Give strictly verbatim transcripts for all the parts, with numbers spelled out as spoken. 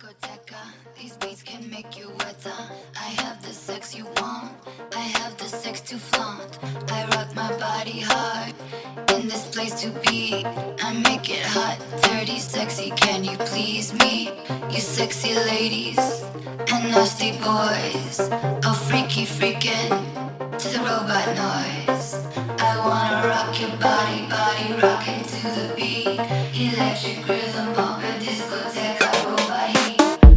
discoteca. These beats can make you wetter. I have the sex you want. I have the sex to flaunt. I rock my body hard. In this place to be. I make it hot, dirty, sexy. Can you please me? You sexy ladies and nasty boys. Oh, freaky freaking to the robot noise. I wanna rock your body, body rocking to the beat. Electric rhythm, bumping discotheque, robot heat.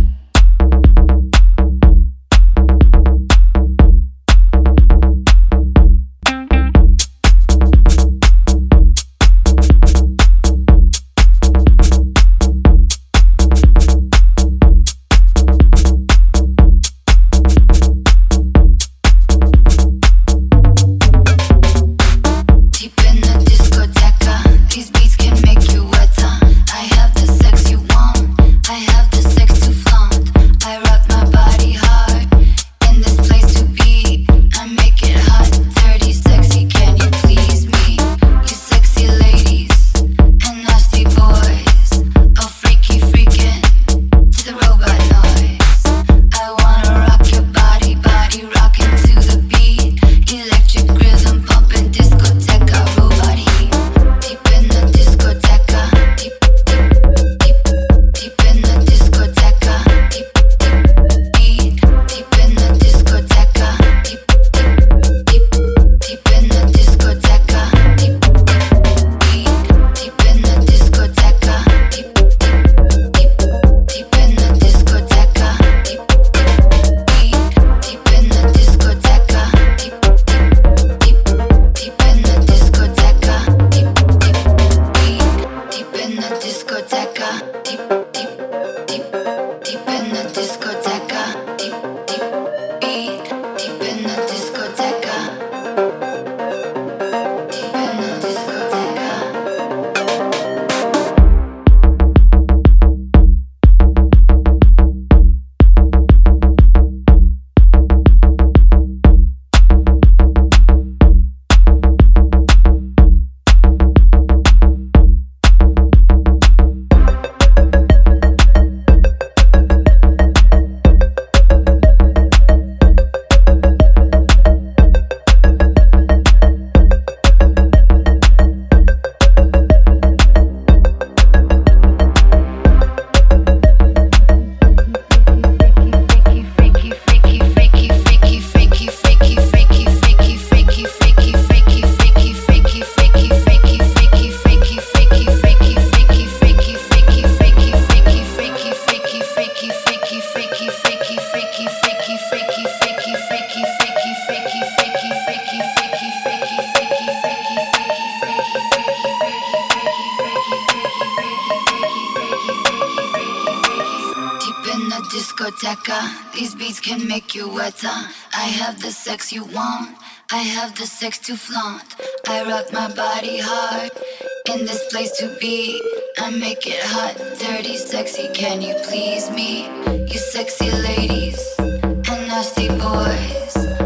These beats can make you wetter. I have the sex you want. I have the sex to flaunt. I rock my body hard. In this place to be. I make it hot, dirty, sexy. Can you please me? You sexy ladies and nasty boys.